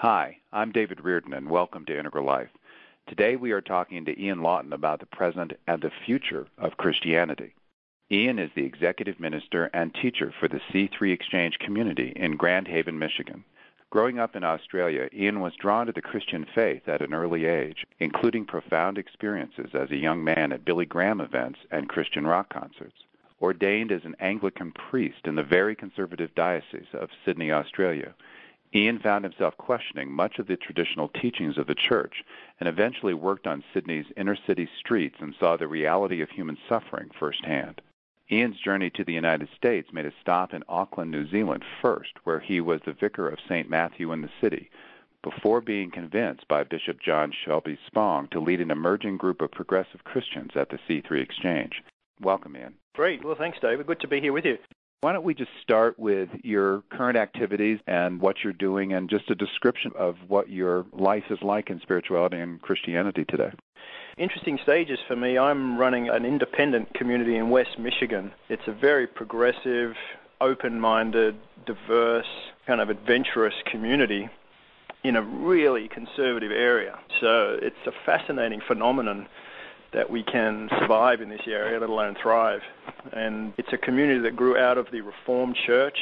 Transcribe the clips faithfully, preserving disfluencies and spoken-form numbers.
Hi, I'm David Reardon, and welcome to Integral Life. Today we are talking to Ian Lawton about the present and the future of Christianity. Ian is the executive minister and teacher for the C three Exchange community in Grand Haven, Michigan. Growing up in Australia, Ian was drawn to the Christian faith at an early age, including profound experiences as a young man at Billy Graham events and Christian rock concerts. Ordained as an Anglican priest in the very conservative diocese of Sydney, Australia, Ian found himself questioning much of the traditional teachings of the church and eventually worked on Sydney's inner-city streets and saw the reality of human suffering firsthand. Ian's journey to the United States made a stop in Auckland, New Zealand first, where he was the vicar of Saint Matthew in the city, before being convinced by Bishop John Shelby Spong to lead an emerging group of progressive Christians at the C three Exchange. Welcome, Ian. Great. Well, thanks, David. Good to be here with you. Why don't we just start with your current activities and what you're doing and just a description of what your life is like in spirituality and Christianity today. Interesting stages for me. I'm running an independent community in West Michigan. It's a very progressive, open-minded, diverse, kind of adventurous community in a really conservative area. So it's a fascinating phenomenon that we can survive in this area, let alone thrive. And it's a community that grew out of the Reformed Church.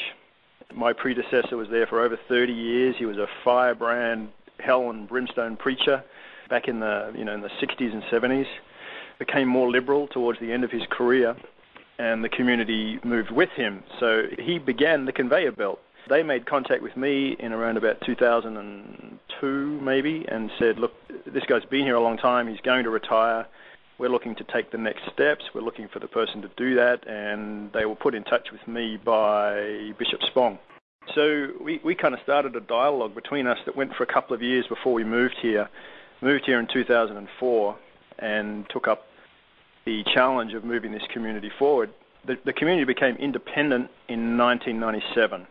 My predecessor was there for over thirty years. He was a firebrand, hell and brimstone preacher back in the, you know, in the sixties and seventies. Became more liberal towards the end of his career, and the community moved with him. So he began the conveyor belt. They made contact with me in around about two thousand two, maybe, and said, look, this guy's been here a long time. He's going to retire. We're looking to take the next steps. We're looking for the person to do that, and they were put in touch with me by Bishop Spong. So we, we kind of started a dialogue between us that went for a couple of years before we moved here. Moved here in two thousand four and took up the challenge of moving this community forward. The, the community became independent in nineteen ninety-seven.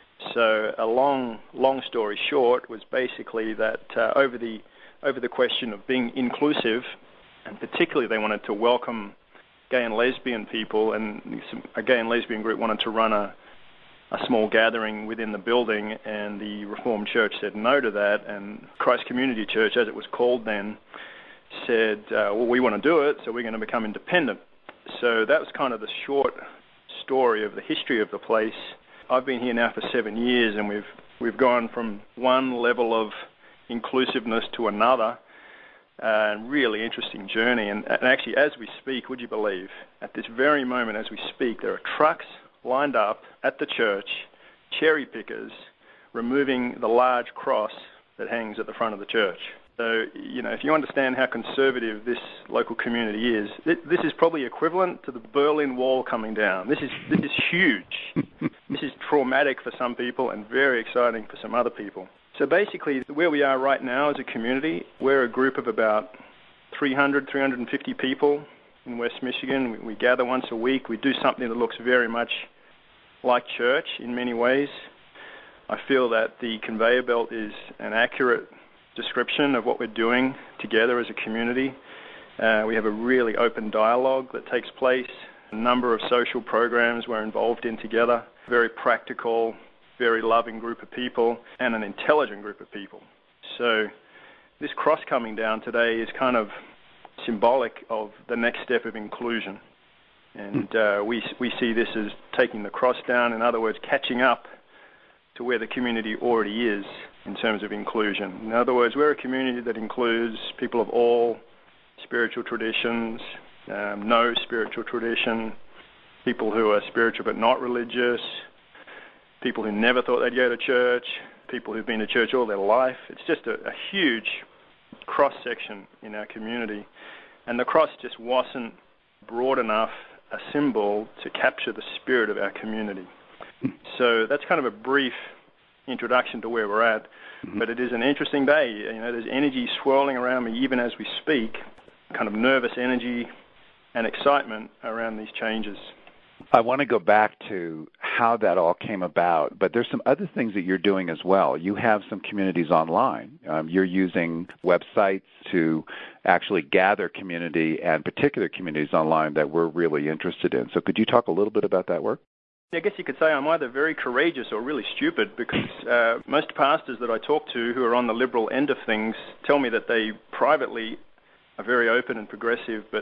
So a long, long story short was basically that uh, over the over the question of being inclusive, and particularly they wanted to welcome gay and lesbian people, and some, a gay and lesbian group wanted to run a, a small gathering within the building, and the Reformed Church said no to that, and Christ Community Church, as it was called then, said, uh, well, we want to do it, so we're going to become independent. So that was kind of the short story of the history of the place. I've been here now for seven years, and we've we've gone from one level of inclusiveness to another. Uh, really interesting journey. And, and actually, as we speak, would you believe, at this very moment as we speak, there are trucks lined up at the church, cherry pickers, removing the large cross that hangs at the front of the church. So, you know, if you understand how conservative this local community is, this is probably equivalent to the Berlin Wall coming down. This is this is huge. This is traumatic for some people and very exciting for some other people. So basically, where we are right now as a community, we're a group of about three hundred, three hundred fifty people in West Michigan. We, we gather once a week. We do something that looks very much like church in many ways. I feel that the conveyor belt is an accurate description of what we're doing together as a community. Uh, we have a really open dialogue that takes place, a number of social programs we're involved in together, very practical, very loving group of people, and an intelligent group of people. So this cross coming down today is kind of symbolic of the next step of inclusion. And uh, we we see this as taking the cross down, in other words, catching up to where the community already is in terms of inclusion. In other words, we're a community that includes people of all spiritual traditions, um, no spiritual tradition, people who are spiritual but not religious, people who never thought they'd go to church, people who've been to church all their life. It's just a, a huge cross-section in our community. And the cross just wasn't broad enough a symbol to capture the spirit of our community. So that's kind of a brief introduction to where we're at. Mm-hmm. But it is an interesting day. You know, there's energy swirling around me even as we speak, kind of nervous energy and excitement around these changes. I want to go back to how that all came about, but there's some other things that you're doing as well. You have some communities online. Um, you're using websites to actually gather community and particular communities online that we're really interested in. So could you talk a little bit about that work? I guess you could say I'm either very courageous or really stupid, because uh, most pastors that I talk to who are on the liberal end of things tell me that they privately are very open and progressive, but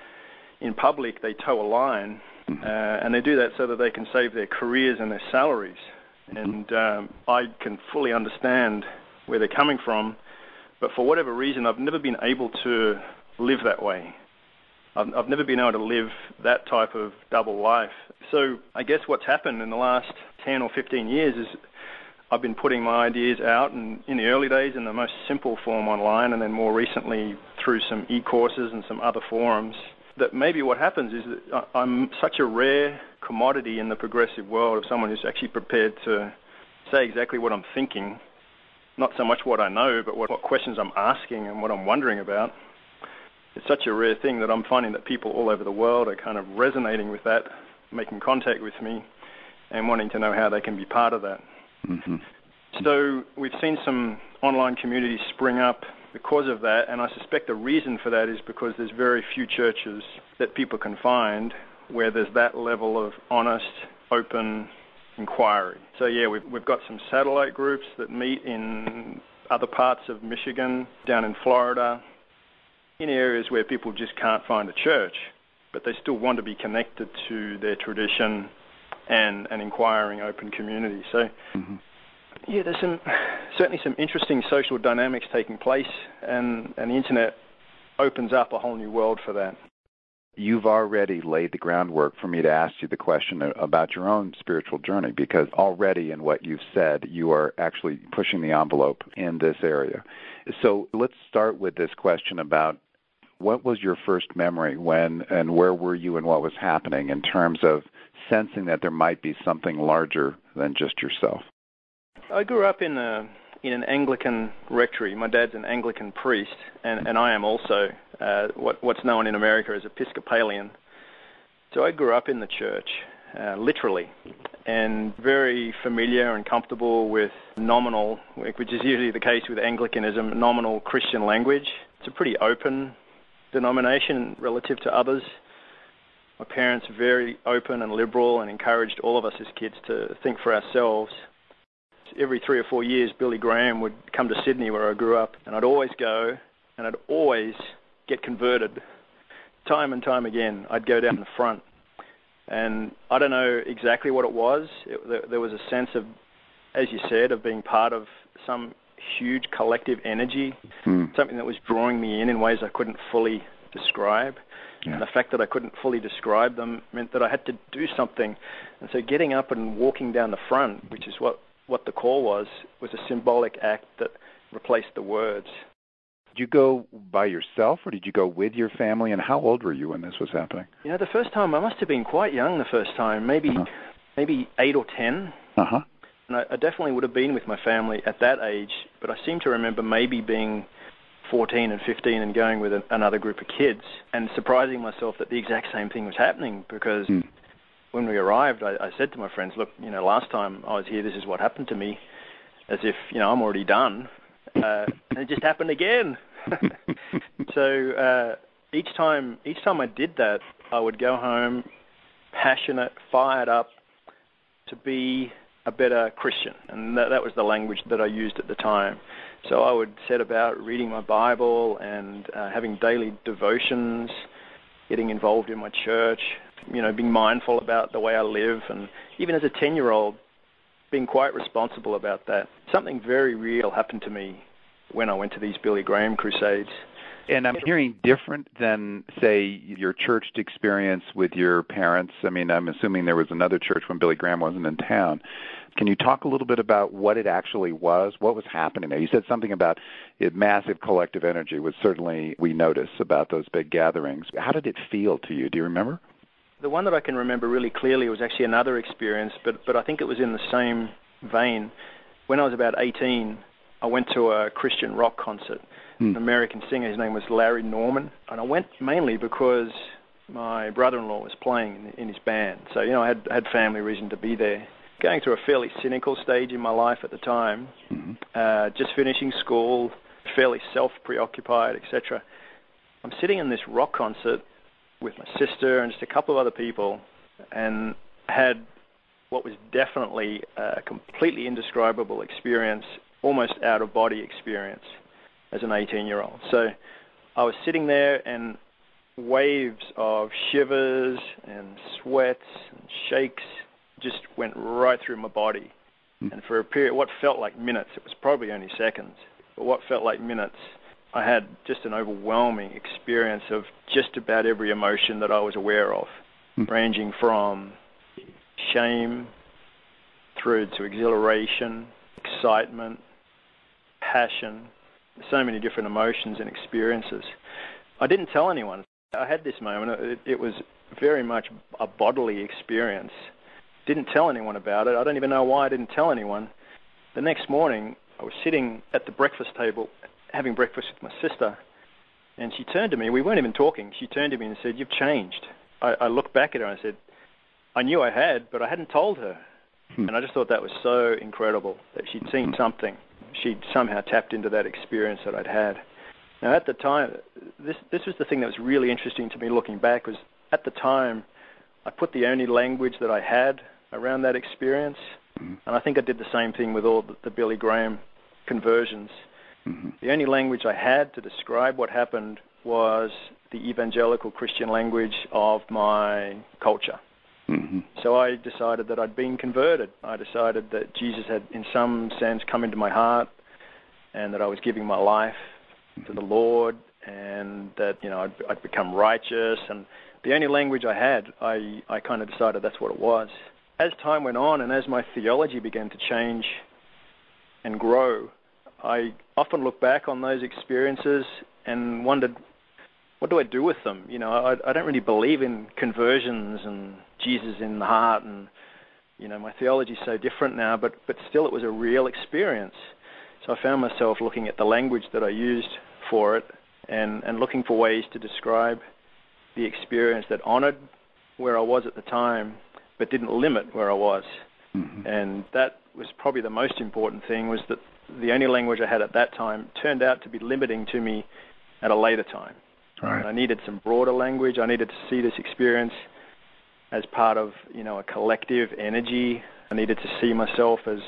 in public they toe a line, uh, and they do that so that they can save their careers and their salaries. And um, I can fully understand where they're coming from, but for whatever reason I've never been able to live that way. I've, I've never been able to live that type of double life. So I guess what's happened in the last ten or fifteen years is I've been putting my ideas out, and in the early days in the most simple form online, and then more recently through some e-courses and some other forums, that maybe what happens is that I'm such a rare commodity in the progressive world of someone who's actually prepared to say exactly what I'm thinking, not so much what I know, but what, what questions I'm asking and what I'm wondering about. It's such a rare thing that I'm finding that people all over the world are kind of resonating with that, making contact with me, and wanting to know how they can be part of that. Mm-hmm. So we've seen some online communities spring up because of that, and I suspect the reason for that is because there's very few churches that people can find where there's that level of honest, open inquiry. So yeah, we've, we've got some satellite groups that meet in other parts of Michigan, down in Florida, in areas where people just can't find a church, but they still want to be connected to their tradition and an inquiring, open community. So, mm-hmm. yeah, there's some certainly some interesting social dynamics taking place, and, and the internet opens up a whole new world for that. You've already laid the groundwork for me to ask you the question about your own spiritual journey, because already in what you've said, you are actually pushing the envelope in this area. So let's start with this question about what was your first memory when and where were you and what was happening in terms of sensing that there might be something larger than just yourself? I grew up in a in an Anglican rectory. My dad's an Anglican priest, and, and I am also uh, what what's known in America as Episcopalian. So I grew up in the church, uh, literally, and very familiar and comfortable with nominal, which is usually the case with Anglicanism, nominal Christian language. It's a pretty open denomination relative to others. My parents were very open and liberal and encouraged all of us as kids to think for ourselves. Every three or four years, Billy Graham would come to Sydney, where I grew up, and I'd always go, and I'd always get converted. Time and time again, I'd go down the front. And I don't know exactly what it was. It, there, there was a sense of, as you said, of being part of some huge collective energy, hmm. something that was drawing me in in ways I couldn't fully describe. Yeah. And the fact that I couldn't fully describe them meant that I had to do something. And so getting up and walking down the front, which is what, what the call was, was a symbolic act that replaced the words. Did you go by yourself, or did you go with your family, and how old were you when this was happening? You know, the first time, I must have been quite young the first time, maybe uh-huh. maybe eight or ten. Uh-huh. And I, I definitely would have been with my family at that age, but I seem to remember maybe being fourteen and fifteen and going with an, another group of kids and surprising myself that the exact same thing was happening, because mm. when we arrived, I, I said to my friends, look, you know, last time I was here, this is what happened to me, as if, you know, I'm already done. Uh, and it just happened again. So uh, each time each time I did that, I would go home passionate, fired up to be a better Christian. And that, that was the language that I used at the time. So I would set about reading my Bible and uh, having daily devotions, getting involved in my church, you know, being mindful about the way I live, and even as a ten-year-old, being quite responsible about that. Something very real happened to me when I went to these Billy Graham crusades. And I'm hearing different than, say, your church experience with your parents. I mean, I'm assuming there was another church when Billy Graham wasn't in town. Can you talk a little bit about what it actually was? What was happening there? You said something about it, massive collective energy, which certainly we notice about those big gatherings. How did it feel to you? Do you remember? The one that I can remember really clearly was actually another experience, but, but I think it was in the same vein. When I was about eighteen, I went to a Christian rock concert. Hmm. An American singer, his name was Larry Norman, and I went mainly because my brother-in-law was playing in, in his band. So, you know, I had, had family reason to be there. Going through a fairly cynical stage in my life at the time, mm-hmm. uh, just finishing school, fairly self-preoccupied, et cetera. I'm sitting in this rock concert with my sister and just a couple of other people, and had what was definitely a completely indescribable experience, almost out-of-body experience as an eighteen-year-old. So I was sitting there and waves of shivers and sweats and shakes just went right through my body. And for a period, what felt like minutes, it was probably only seconds, but what felt like minutes, I had just an overwhelming experience of just about every emotion that I was aware of, mm. ranging from shame through to exhilaration, excitement, passion, so many different emotions and experiences. I didn't tell anyone. I had this moment. It, it was very much a bodily experience. Didn't tell anyone about it. I don't even know why I didn't tell anyone. The next morning, I was sitting at the breakfast table having breakfast with my sister, and she turned to me. We weren't even talking. She turned to me and said, "You've changed." I, I looked back at her and I said, I knew I had, but I hadn't told her. Hmm. And I just thought that was so incredible that she'd seen something. She'd somehow tapped into that experience that I'd had. Now, at the time, this this was the thing that was really interesting to me looking back, was at the time, I put the only language that I had around that experience, mm-hmm. and I think I did the same thing with all the, the Billy Graham conversions. Mm-hmm. The only language I had to describe what happened was the evangelical Christian language of my culture. Mm-hmm. So I decided that I'd been converted. I decided that Jesus had, in some sense, come into my heart, and that I was giving my life mm-hmm. to the Lord, and that, you know, I'd, I'd become righteous. And the only language I had, I, I kind of decided that's what it was. As time went on and as my theology began to change and grow, I often look back on those experiences and wondered, what do I do with them? You know, I, I don't really believe in conversions and Jesus in the heart, and, you know, my theology is so different now, but, but still it was a real experience. So I found myself looking at the language that I used for it and, and looking for ways to describe the experience that honored where I was at the time, but didn't limit where I was. Mm-hmm. And that was probably the most important thing, was that the only language I had at that time turned out to be limiting to me at a later time. Right. And I needed some broader language. I needed to see this experience as part of, you know, a collective energy. I needed to see myself as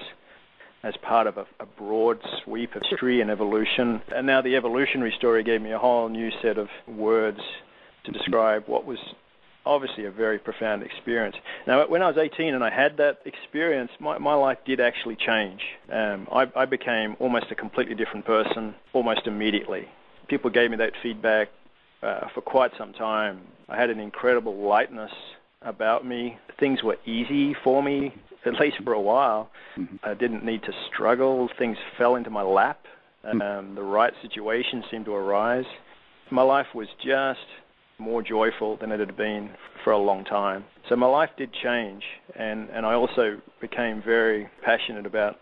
as part of a, a broad sweep of history and evolution. And now the evolutionary story gave me a whole new set of words to describe what was obviously a very profound experience. Now, when I was eighteen and I had that experience, my, my life did actually change. Um, I, I became almost a completely different person almost immediately. People gave me that feedback uh, for quite some time. I had an incredible lightness about me. Things were easy for me, at least for a while. Mm-hmm. I didn't need to struggle. Things fell into my lap. Um, mm-hmm. The right situation seemed to arise. My life was just more joyful than it had been for a long time. So my life did change, and, and I also became very passionate about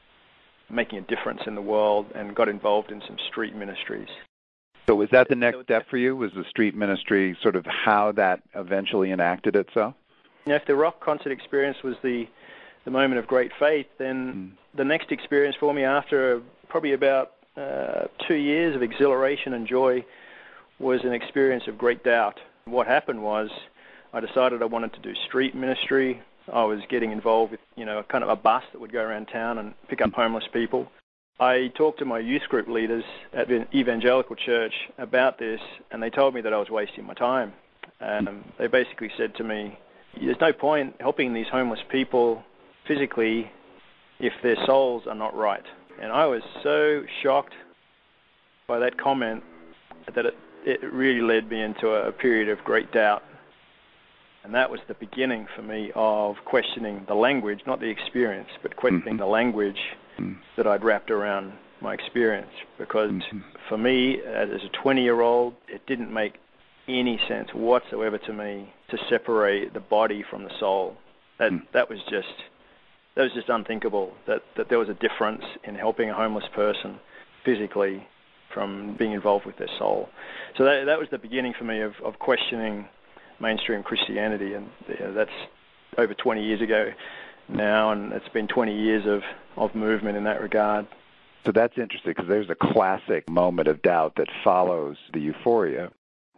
making a difference in the world and got involved in some street ministries. So was that the next step for you? Was the street ministry sort of how that eventually enacted itself? You know, if the rock concert experience was the, the moment of great faith, then mm. the next experience for me after probably about uh, two years of exhilaration and joy was an experience of great doubt. What happened was I decided I wanted to do street ministry. I was getting involved with, you know, kind of a bus that would go around town and pick up homeless people. I talked to my youth group leaders at the evangelical church about this, and they told me that I was wasting my time. Um, they basically said to me, there's no point helping these homeless people physically if their souls are not right. And I was so shocked by that comment that it it really led me into a period of great doubt. And that was the beginning for me of questioning the language, not the experience, but questioning mm-hmm. the language mm-hmm. that I'd wrapped around my experience. Because mm-hmm. for me, as a twenty-year-old, it didn't make any sense whatsoever to me to separate the body from the soul. That mm-hmm. that was just that was just unthinkable, that, that there was a difference in helping a homeless person physically from being involved with their soul. So that that was the beginning for me of, of questioning mainstream Christianity, and you know, that's over twenty years ago now, and it's been twenty years of, of movement in that regard. So that's interesting, because there's a classic moment of doubt that follows the euphoria.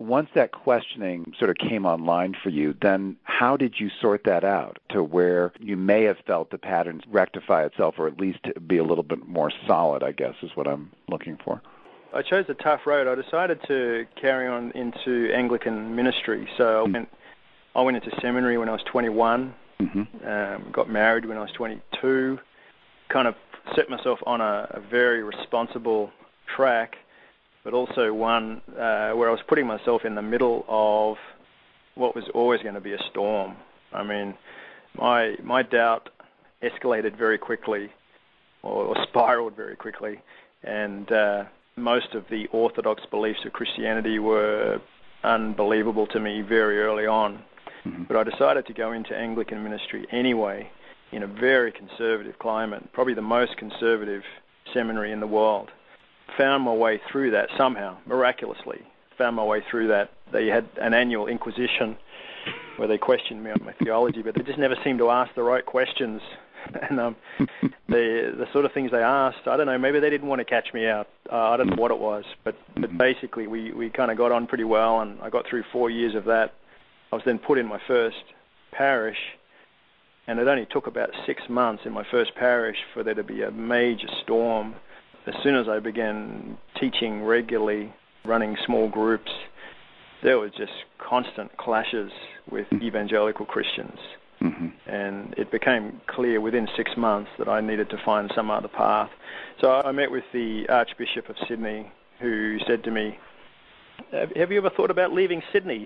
once that questioning sort of came online for you, then how did you sort that out to where you may have felt the patterns rectify itself, or at least be a little bit more solid, I guess, is what I'm looking for? I chose a tough road. I decided to carry on into Anglican ministry. So I went, I went into seminary when I was twenty-one, mm-hmm. um, got married when I was twenty-two, kind of set myself on a, a very responsible track, but also one uh, where I was putting myself in the middle of what was always going to be a storm. I mean, my my doubt escalated very quickly, or, or spiraled very quickly, and uh, most of the orthodox beliefs of Christianity were unbelievable to me very early on. Mm-hmm. But I decided to go into Anglican ministry anyway, in a very conservative climate, probably the most conservative seminary in the world. Found my way through that somehow, miraculously. Found my way through that. They had an annual inquisition where they questioned me on my theology, but they just never seemed to ask the right questions. And um, the the sort of things they asked, I don't know, maybe they didn't want to catch me out. Uh, I don't know what it was, but, but basically we, we kind of got on pretty well, and I got through four years of that. I was then put in my first parish, and it only took about six months in my first parish for there to be a major storm. As soon as I began teaching regularly, running small groups, there were just constant clashes with evangelical Christians. Mm-hmm. And it became clear within six months that I needed to find some other path. So I met with the Archbishop of Sydney, who said to me, have you ever thought about leaving Sydney?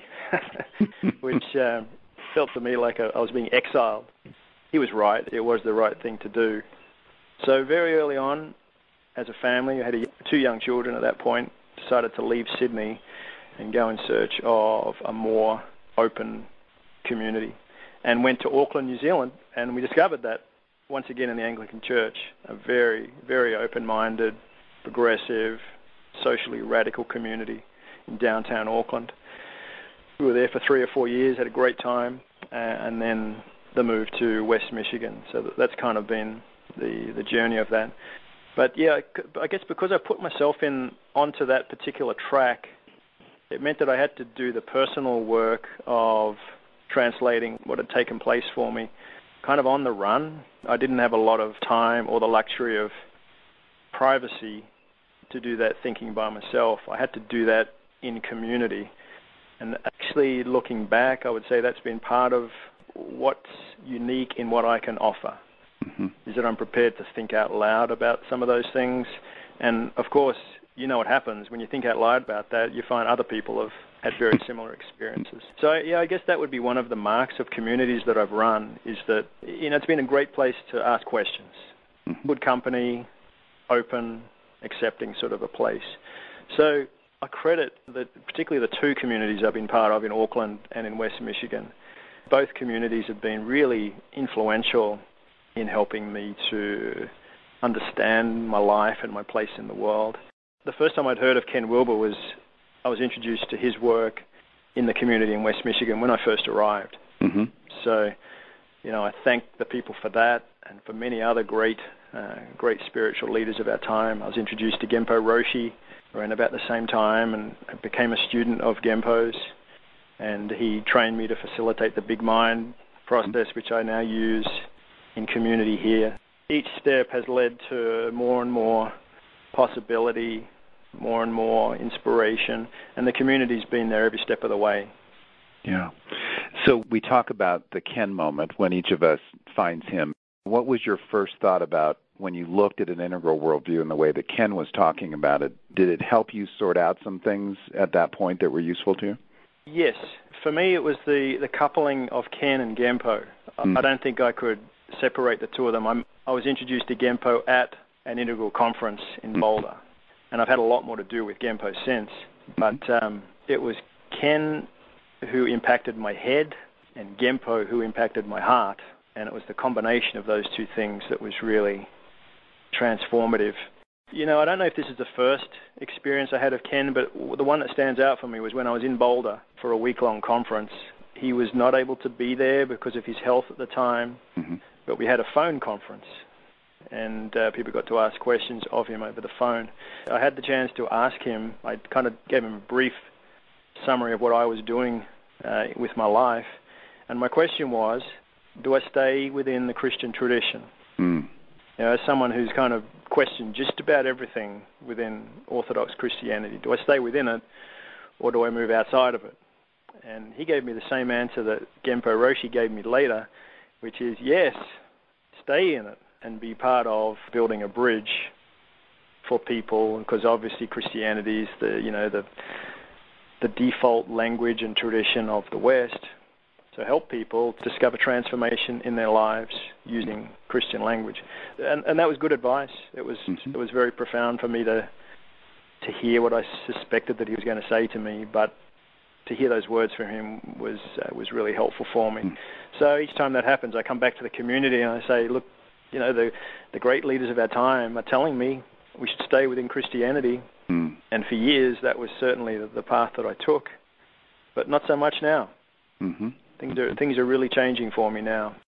Which uh, felt to me like I was being exiled. He was right. It was the right thing to do. So very early on, as a family, I had a, two young children at that point, decided to leave Sydney and go in search of a more open community. And went to Auckland, New Zealand, and we discovered that, once again, in the Anglican Church, a very, very open-minded, progressive, socially radical community in downtown Auckland. We were there for three or four years, had a great time, uh, and then the move to West Michigan. So that's kind of been the, the journey of that. But yeah, I guess because I put myself in onto that particular track, it meant that I had to do the personal work of translating what had taken place for me kind of on the run. I didn't have a lot of time or the luxury of privacy to do that thinking by myself. I had to do that in community. And actually, looking back, I would say that's been part of what's unique in what I can offer, mm-hmm. is that I'm prepared to think out loud about some of those things. And, of course, you know what happens. When you think out loud about that, you find other people have had very similar experiences. So, yeah, I guess that would be one of the marks of communities that I've run, is that, you know, it's been a great place to ask questions. Mm-hmm. Good company, open, accepting sort of a place. So I credit that, particularly the two communities I've been part of in Auckland and in West Michigan. Both communities have been really influential in helping me to understand my life and my place in the world. The first time I'd heard of Ken Wilber was I was introduced to his work in the community in West Michigan when I first arrived. Mm-hmm. So, you know, I thank the people for that and for many other great, uh, great spiritual leaders of our time. I was introduced to Genpo Roshi around about the same time, and I became a student of Genpo's, and he trained me to facilitate the Big Mind process, which I now use in community here. Each step has led to more and more possibility, more and more inspiration, and the community's been there every step of the way. Yeah. So we talk about the Ken moment when each of us finds him. What was your first thought about when you looked at an integral worldview and the way that Ken was talking about it? Did it help you sort out some things at that point that were useful to you? Yes. For me, it was the, the coupling of Ken and Genpo. Mm. I don't think I could separate the two of them. I'm, I was introduced to Genpo at an integral conference in mm. Boulder, and I've had a lot more to do with Genpo since. But um, it was Ken who impacted my head and Genpo who impacted my heart, and it was the combination of those two things that was really transformative. You know, I don't know if this is the first experience I had of Ken, but the one that stands out for me was when I was in Boulder for a week-long conference. He was not able to be there because of his health at the time, mm-hmm. but we had a phone conference, and uh, people got to ask questions of him over the phone. I had the chance to ask him. I kind of gave him a brief summary of what I was doing uh, with my life. And my question was, do I stay within the Christian tradition? Mm. You know, as someone who's kind of questioned just about everything within Orthodox Christianity, do I stay within it or do I move outside of it? And he gave me the same answer that Genpo Roshi gave me later, which is yes, stay in it and be part of building a bridge for people, because obviously Christianity is the, you know, the the default language and tradition of the West. So help people discover transformation in their lives using Christian language. And, and that was good advice. It was mm-hmm. it was very profound for me to to hear what I suspected that he was going to say to me, but to hear those words from him was uh, was really helpful for me. Mm. So each time that happens, I come back to the community and I say, look, you know, the the great leaders of our time are telling me we should stay within Christianity. Mm. And for years, that was certainly the, the path that I took, but not so much now. Mm-hmm. Things are things are really changing for me now.